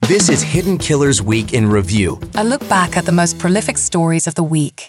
This is Hidden Killers Week in Review. A look back at the most prolific stories of the week.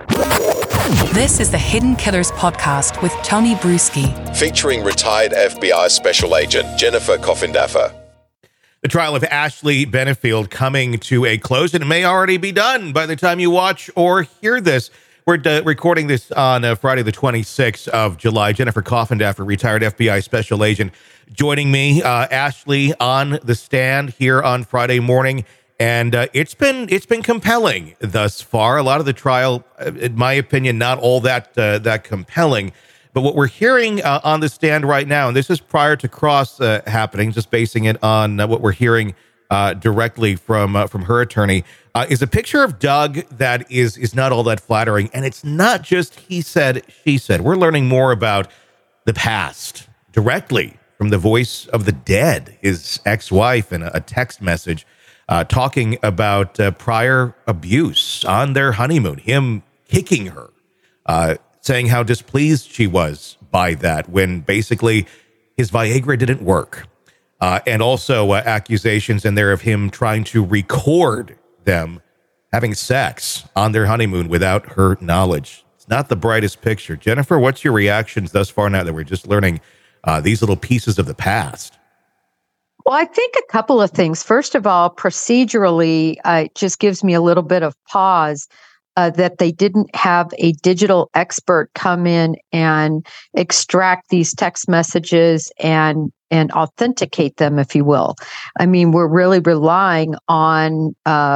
This is the Hidden Killers podcast with Tony Bruschi. Featuring retired FBI Special Agent Jennifer Coffindaffer. The trial of Ashley Benefield coming to a close, and it may already be done by the time you watch or hear this. We're recording this on Friday, the 26th of July. Jennifer Coffindaffer, retired FBI Special Agent, joining me. Ashley on the stand here on Friday morning, and it's been compelling thus far. A lot of the trial, in my opinion, not all that compelling. But what we're hearing on the stand right now, and this is prior to cross happening, just basing it on what we're hearing directly from her attorney, is a picture of Doug that is not all that flattering. And it's not just he said, she said. We're learning more about the past directly from the voice of the dead, his ex-wife, in a text message talking about prior abuse on their honeymoon, him kicking her, saying how displeased she was by that when basically his Viagra didn't work. And also accusations in there of him trying to record them having sex on their honeymoon without her knowledge. It's not the brightest picture. Jennifer, what's your reactions thus far now that we're just learning these little pieces of the past? Well, I think a couple of things. First of all, procedurally, it just gives me a little bit of pause that they didn't have a digital expert come in and extract these text messages and authenticate them, if you will. I mean, we're really relying on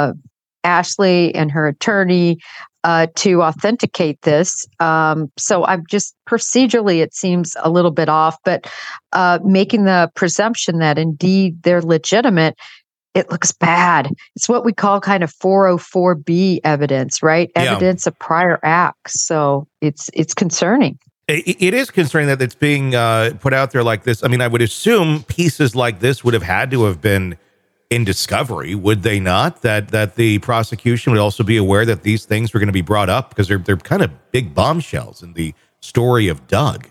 Ashley and her attorney to authenticate this. So I'm just procedurally, it seems a little bit off, but making the presumption that indeed they're legitimate, it looks bad. It's what we call kind of 404B evidence, right? Yeah. Evidence of prior acts. So it's concerning. It is concerning that it's being put out there like this. I mean, I would assume pieces like this would have had to have been in discovery, would they not? That the prosecution would also be aware that these things were going to be brought up because they're kind of big bombshells in the story of Doug.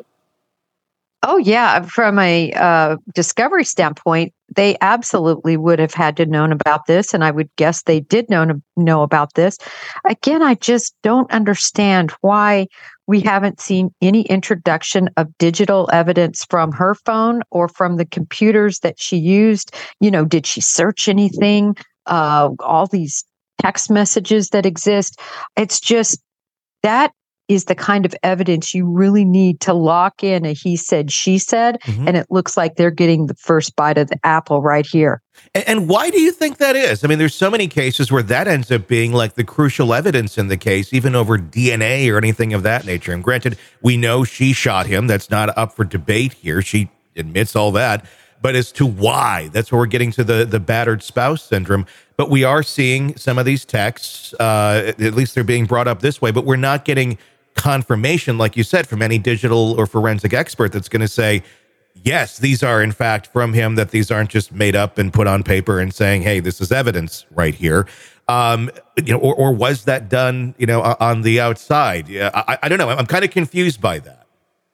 Oh, yeah. From a discovery standpoint, they absolutely would have had to known about this. And I would guess they did know about this. Again, I just don't understand why we haven't seen any introduction of digital evidence from her phone or from the computers that she used. You know, did she search anything? All these text messages that exist. It's just that is the kind of evidence you really need to lock in a he said, she said. Mm-hmm. And it looks like they're getting the first bite of the apple right here. And why do you think that is? I mean, there's so many cases where that ends up being like the crucial evidence in the case, even over DNA or anything of that nature. And granted, we know she shot him. That's not up for debate here. She admits all that. But as to why, that's where we're getting to the battered spouse syndrome. But we are seeing some of these texts, at least they're being brought up this way, but we're not getting confirmation, like you said, from any digital or forensic expert that's going to say, yes, these are in fact from him, that these aren't just made up and put on paper and saying, hey, this is evidence right here. Or was that done, on the outside? Yeah, I don't know. I'm kind of confused by that.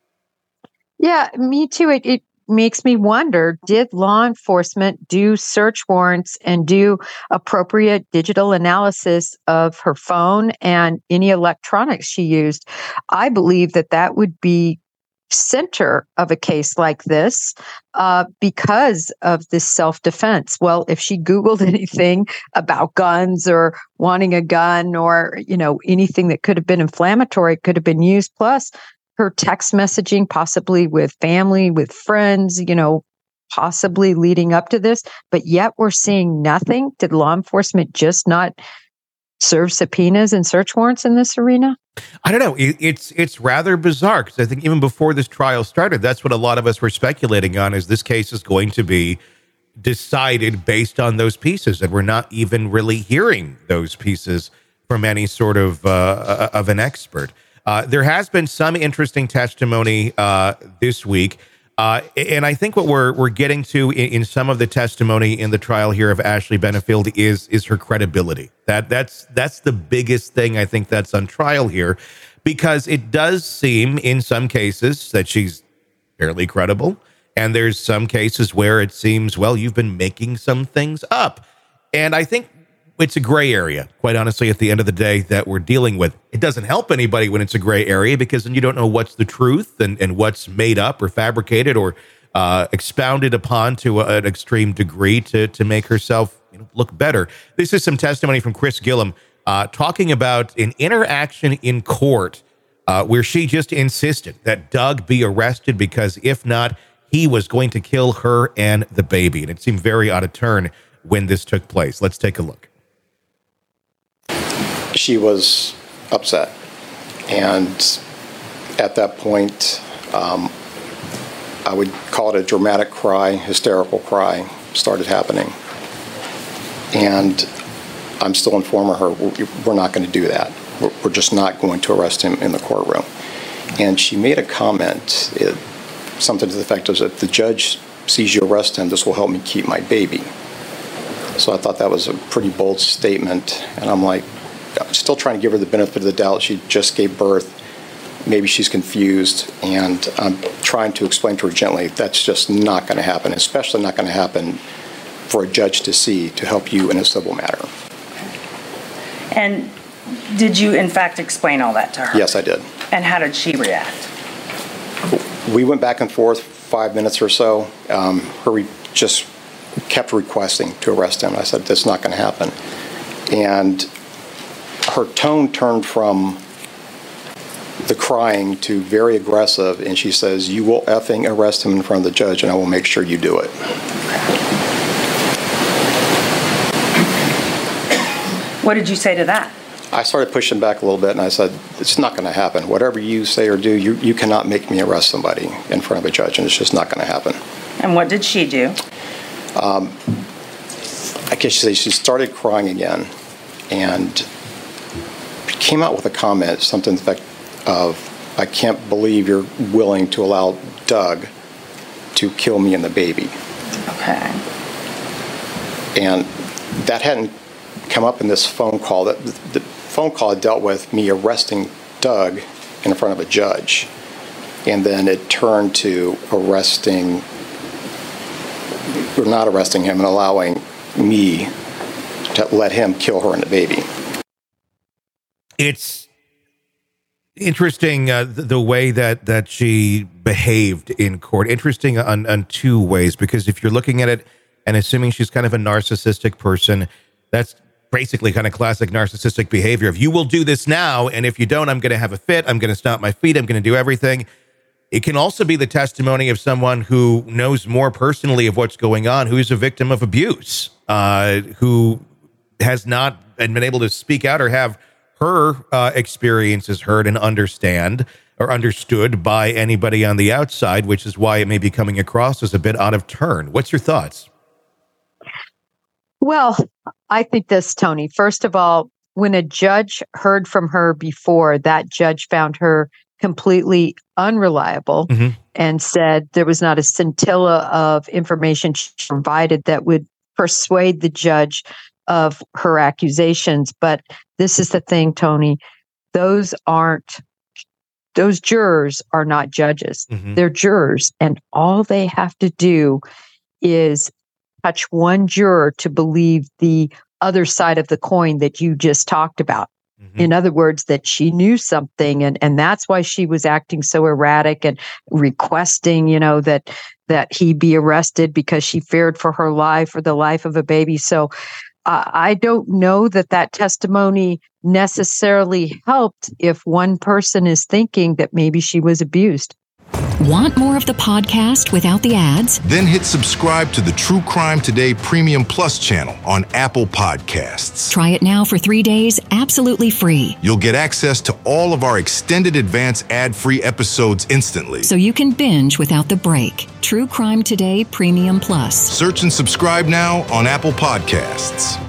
Yeah, me too. It makes me wonder, did law enforcement do search warrants and do appropriate digital analysis of her phone and any electronics she used? I believe that would be center of a case like this because of this self-defense. Well, if she Googled anything about guns or wanting a gun or, anything that could have been inflammatory, could have been used. Plus, her text messaging, possibly with family, with friends, possibly leading up to this, but yet we're seeing nothing. Did law enforcement just not serve subpoenas and search warrants in this arena? I don't know. It's rather bizarre because I think even before this trial started, that's what a lot of us were speculating on, is this case is going to be decided based on those pieces, and we're not even really hearing those pieces from any sort of an expert. There has been some interesting testimony this week, and I think what we're getting to in some of the testimony in the trial here of Ashley Benefield is her credibility. That's the biggest thing I think that's on trial here, because it does seem in some cases that she's fairly credible, And there's some cases where it seems, well, you've been making some things up. And I think it's a gray area, quite honestly, at the end of the day, that we're dealing with. It doesn't help anybody when it's a gray area, because then you don't know what's the truth and what's made up or fabricated or expounded upon to an extreme degree to make herself look better. This is some testimony from Chris Gillum talking about an interaction in court where she just insisted that Doug be arrested because if not, he was going to kill her and the baby. And it seemed very out of turn when this took place. Let's take a look. She was upset, and at that point, I would call it a dramatic cry, hysterical cry, started happening. And I'm still informing her, we're not going to do that. We're just not going to arrest him in the courtroom. And she made a comment, something to the effect of, if the judge sees you arrest him, this will help me keep my baby. So I thought that was a pretty bold statement, and I'm like, I'm still trying to give her the benefit of the doubt. She just gave birth. Maybe she's confused, and I'm trying to explain to her gently, that's just not going to happen, especially not going to happen for a judge to see to help you in a civil matter. And did you, in fact, explain all that to her? Yes, I did. And how did she react? We went back and forth 5 minutes or so. Her just kept requesting to arrest him. I said, that's not going to happen. And her tone turned from the crying to very aggressive, and she says, you will effing arrest him in front of the judge, and I will make sure you do it. What did you say to that? I started pushing back a little bit, and I said, it's not going to happen. Whatever you say or do, you cannot make me arrest somebody in front of a judge, and it's just not going to happen. And what did she do? I guess she started crying again, and came out with a comment, something to the effect of, I can't believe you're willing to allow Doug to kill me and the baby. Okay. And that hadn't come up in this phone call. The phone call dealt with me arresting Doug in front of a judge. And then it turned to arresting, or not arresting him, and allowing me to let him kill her and the baby. It's interesting the way that she behaved in court. Interesting on two ways, because if you're looking at it and assuming she's kind of a narcissistic person, that's basically kind of classic narcissistic behavior. If you will do this now, and if you don't, I'm going to have a fit, I'm going to stomp my feet, I'm going to do everything. It can also be the testimony of someone who knows more personally of what's going on, who's a victim of abuse, who has not been able to speak out or have her experiences heard and understood by anybody on the outside, which is why it may be coming across as a bit out of turn. What's your thoughts? Well, I think this, Tony. First of all, when a judge heard from her before, that judge found her completely unreliable and said there was not a scintilla of information she provided that would persuade the judge of her accusations. But this is the thing, Tony, those jurors are not judges. They're jurors, and all they have to do is touch one juror to believe the other side of the coin that you just talked about. In other words, that she knew something, and that's why she was acting so erratic and requesting, that he be arrested, because she feared for her life or the life of a baby. So I don't know that testimony necessarily helped if one person is thinking that maybe she was abused. Want more of the podcast without the ads? Then hit subscribe to the True Crime Today Premium Plus channel on Apple Podcasts. Try it now for 3 days, absolutely free. You'll get access to all of our extended advance ad-free episodes instantly, so you can binge without the break. True Crime Today Premium Plus. Search and subscribe now on Apple Podcasts.